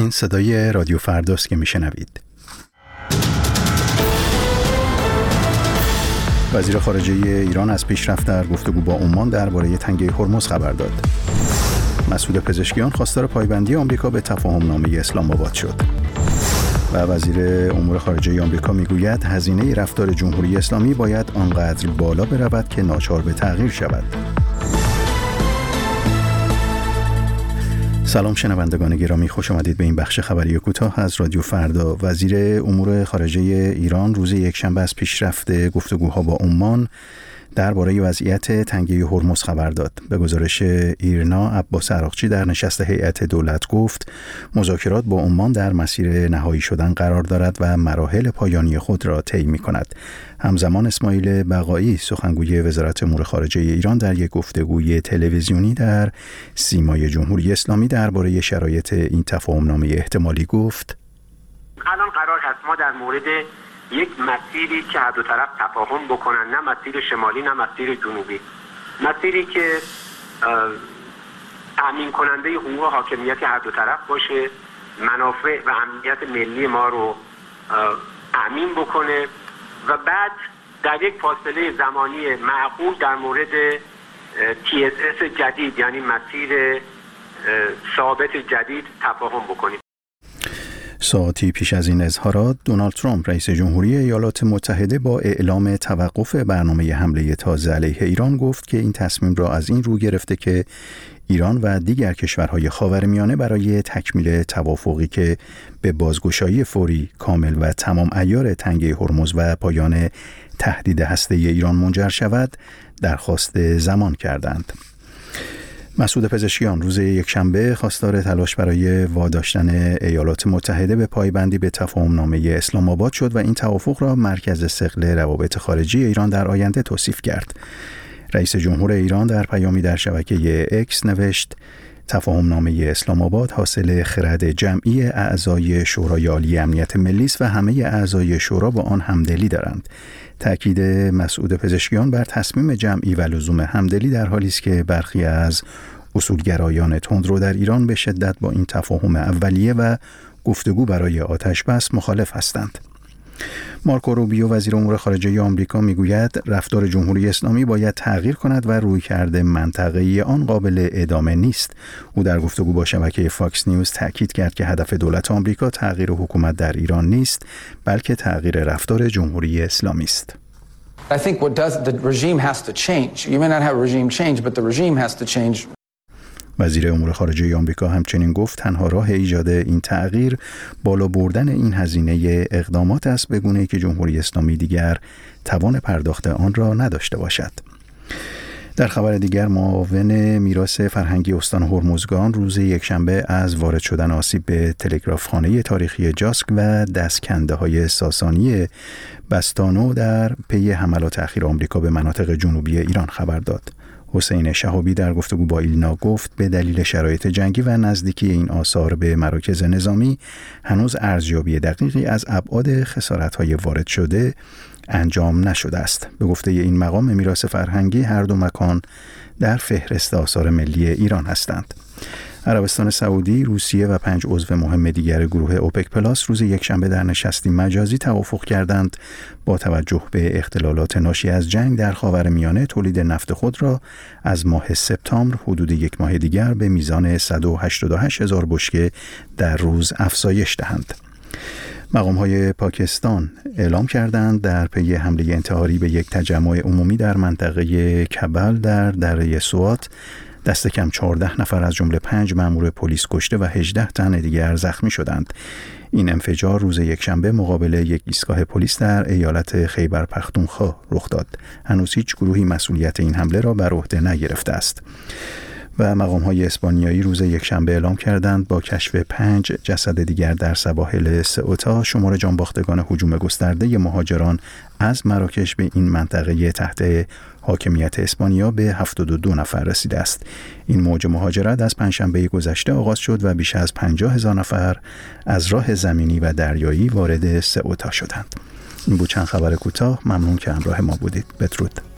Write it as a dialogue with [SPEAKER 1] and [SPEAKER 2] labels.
[SPEAKER 1] این صدای رادیو فرداست که میشنوید. وزیر خارجه ایران از پیشرفت در گفتگو با عمان درباره تنگه هرمز خبر داد. مسعود پزشکیان خواستار پایبندی آمریکا به تفاهم‌نامه اسلام آباد شد. و وزیر امور خارجه آمریکا میگوید هزینه رفتار جمهوری اسلامی باید آنقدر بالا برود که ناچار به تغییر شود. سلام شنوندگان گرامی، خوش آمدید به این بخش خبری کوتاه از رادیو فردا. وزیر امور خارجه ایران روز یکشنبه از پیشرفت گفتگوها با عمان درباره وضعیت تنگه هرمز خبر داد. به گزارش ایرنا، عباس عراقچی در نشست هیئت دولت گفت مذاکرات با عمان در مسیر نهایی شدن قرار دارد و مراحل پایانی خود را طی می‌کند. همزمان اسماعیل بقایی، سخنگوی وزارت امور خارجه ایران، در یک گفتگوی تلویزیونی در سیمای جمهوری اسلامی درباره شرایط این تفاهم‌نامه احتمالی گفت:
[SPEAKER 2] الان قرار هست ما در مورد یک مسیری که هر دو طرف تفاهم بکنن، نه مسیر شمالی نه مسیر جنوبی، مسیری که تامین کننده حقوق و حاکمیت هر دو طرف باشه، منافع و امنیت ملی ما رو تامین بکنه و بعد در یک فاصله زمانی معقول در مورد TSS جدید، یعنی مسیر ثابت جدید، تفاهم بکنیم.
[SPEAKER 1] ساعتی پیش از این اظهارات، دونالد ترامپ رئیس جمهوری ایالات متحده با اعلام توقف برنامه حمله تازه علیه ایران گفت که این تصمیم را از این رو گرفته که ایران و دیگر کشورهای خاورمیانه برای تکمیل توافقی که به بازگشایی فوری، کامل و تمام عیار تنگه هرمز و پایان تهدید هسته‌ای ایران منجر شود درخواست زمان کردند. مسعود پزشکیان روز یکشنبه خواستار تلاش برای واداشتن ایالات متحده به پایبندی به تفاهم‌نامه اسلام آباد شد و این توافق را مرکز ثقل روابط خارجی ایران در آینده توصیف کرد. رئیس جمهور ایران در پیامی در شبکه اکس نوشت: تفاهم‌نامه اسلام آباد حاصل خرد جمعی اعضای شورای عالی امنیت ملی است و همه اعضای شورا با آن همدلی دارند. تأکید مسعود پزشکیان بر تصمیم جمعی و لزوم همدلی در حالی است که برخی از اصولگرایان تندرو در ایران به شدت با این تفاهم اولیه و گفتگو برای آتش‌بس مخالف هستند. مارکو روبیو، وزیر امور خارجه آمریکا، میگوید رفتار جمهوری اسلامی باید تغییر کند و رویکرد منطقه‌ای آن قابل ادامه نیست. او در گفتگو با شبکه فاکس نیوز تاکید کرد که هدف دولت آمریکا تغییر حکومت در ایران نیست، بلکه تغییر رفتار جمهوری اسلامی است.
[SPEAKER 3] I think the regime has to change. You may not have a regime change, but the regime has to change.
[SPEAKER 1] وزیر امور خارجه آمریکا همچنین گفت تنها راه ایجاد این تغییر بالا بردن این هزینه اقدامات است، به گونه‌ای که جمهوری اسلامی دیگر توان پرداخت آن را نداشته باشد. در خبر دیگر، معاون میراث فرهنگی استان هرمزگان روز یکشنبه از وارد شدن آسیب به تلگرافخانه تاریخی جاسک و دستکنده‌های ساسانی بستانو در پی حملات اخیر آمریکا به مناطق جنوبی ایران خبر داد. حسین شهابی در گفتگو با ایلنا گفت به دلیل شرایط جنگی و نزدیکی این آثار به مراکز نظامی هنوز ارزیابی دقیقی از ابعاد خسارت‌های وارد شده انجام نشده است. به گفته این مقام میراث فرهنگی هر دو مکان در فهرست آثار ملی ایران هستند. عربستان سعودی، روسیه و 5 عضو مهم دیگر گروه اوپک پلاس روز یکشنبه در نشستی مجازی توافق کردند با توجه به اختلالات ناشی از جنگ در خاورمیانه تولید نفت خود را از ماه سپتامبر حدود یک ماه دیگر به میزان 188,000 بشکه در روز افزایش دهند. مقام‌های پاکستان اعلام کردند در پی حمله انتحاری به یک تجمع عمومی در منطقه کبل در دره سوات دست کم 14 نفر از جمله 5 مأمور پلیس کشته و 18 تن دیگر زخمی شدند. این انفجار روز یکشنبه مقابل یک ایستگاه پلیس در ایالت خیبر پختونخوا رخ داد. هنوز هیچ گروهی مسئولیت این حمله را بر عهده نگرفته است. و مقام‌های اسپانیایی روز یکشنبه اعلام کردند با کشف 5 جسد دیگر در سواحل سئوتا شمار جانباختگان هجوم گسترده مهاجران از مراکش به این منطقه تحت حاکمیت اسپانیا به 72 نفر رسیده است. این موج مهاجرت از پنجشنبه گذشته آغاز شد و بیش از 50,000 نفر از راه زمینی و دریایی وارد سئوتا شدند. این بود چند خبر کوتاه. ممنون که همراه ما بودید. بدرود.